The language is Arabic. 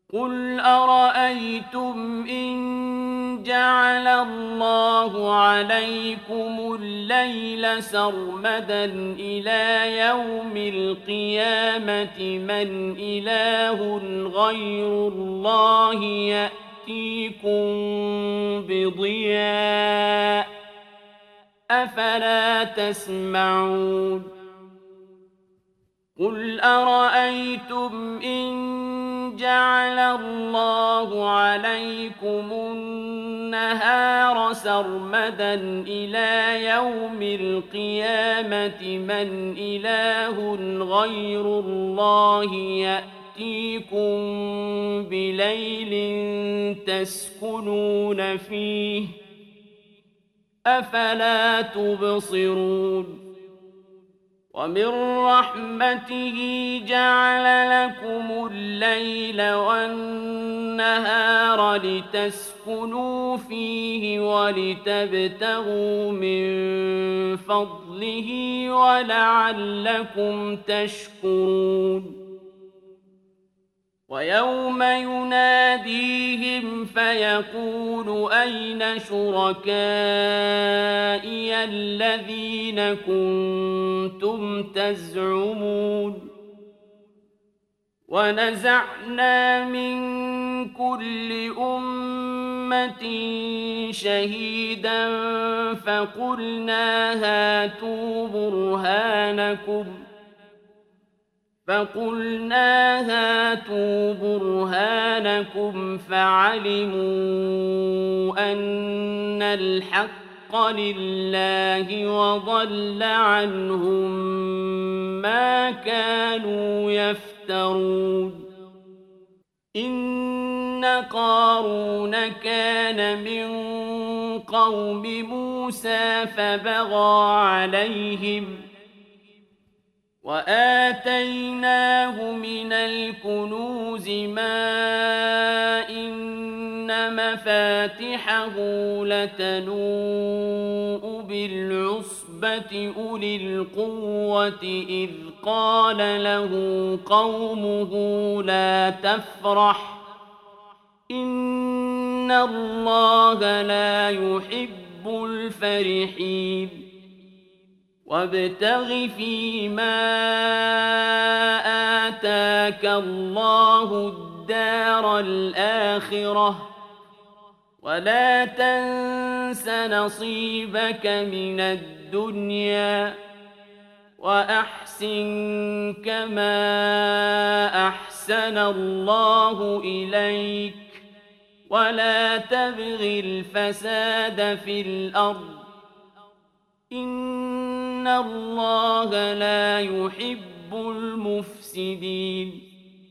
قُلْ أَرَأَيْتُمْ إِن جَعَلَ اللَّهُ عَلَيْكُمُ اللَّيْلَ سَرْمَدًا إِلَىٰ يَوْمِ الْقِيَامَةِ مَنْ إِلَٰهٌ غَيْرُ اللَّهِ يَأْتِيكُم بِضِيَاءٍ ۖ أَفَلَا تَسْمَعُونَ قُلْ أَرَأَيْتُمْ إِن جَعَلَ اللَّهُ عَلَيْكُمُ النَّهَارَ سَرْمَدًا إِلَىٰ يَوْمِ الْقِيَامَةِ مَنْ إِلَٰهٌ غَيْرُ اللَّهِ يَأْتِيكُم بِلَيْلٍ تَسْكُنُونَ فِيهِ ۖ أَفَلَا تُبْصِرُونَ وَمِن رَّحْمَتِهِ جَعَلَ لَكُمُ اللَّيْلَ وَالنَّهَارَ لِتَسْكُنُوا فِيهِ وَلِتَبْتَغُوا مِن فَضْلِهِ وَلَعَلَّكُمْ تَشْكُرُونَ وَيَوْمَ يُنَادِيهِمْ فَيَقُولُ أَيْنَ شُرَكَائِيَ الَّذِينَ كُنتُمْ تَزْعُمُونَ وَنَزَعْنَا مِن كُلِّ أُمَّةٍ شَهِيدًا فَقُلْنَا هَاتُوا بُرْهَانَكُمْ فَعَلِمُوا أَنَّ الْحَقَّ لِلَّهِ وَضَلَّ عَنْهُم مَّا كَانُوا يَفْتَرُونَ إِنَّ قَارُونَ كَانَ مِن قَوْمِ مُوسَىٰ فَبَغَىٰ عَلَيْهِمْ وَآتَيْنَاهُ مِنَ الْكُنُوزِ مَا إِنَّ مَفَاتِحَهُ لَتَنُوءُ بِالْعُصْبَةِ أُولِي الْقُوَّةِ إِذْ قَالَ لَهُ قَوْمُهُ لَا تَفْرَحْ إِنَّ اللَّهَ لَا يُحِبُّ الْفَرِحِينَ وَابْتَغِ فِيمَا آتَاكَ اللَّهُ الدَّارَ الْآخِرَةَ ۖ وَلَا تَنسَ نَصِيبَكَ مِنَ الدُّنْيَا ۖ وَأَحْسِن كَمَا أَحْسَنَ اللَّهُ إِلَيْكَ ۖ وَلَا تَبْغِ الْفَسَادَ فِي الْأَرْضِ ۖ إِنَّ اللَّهَ لَا يُحِبُّ الْمُفْسِدِينَ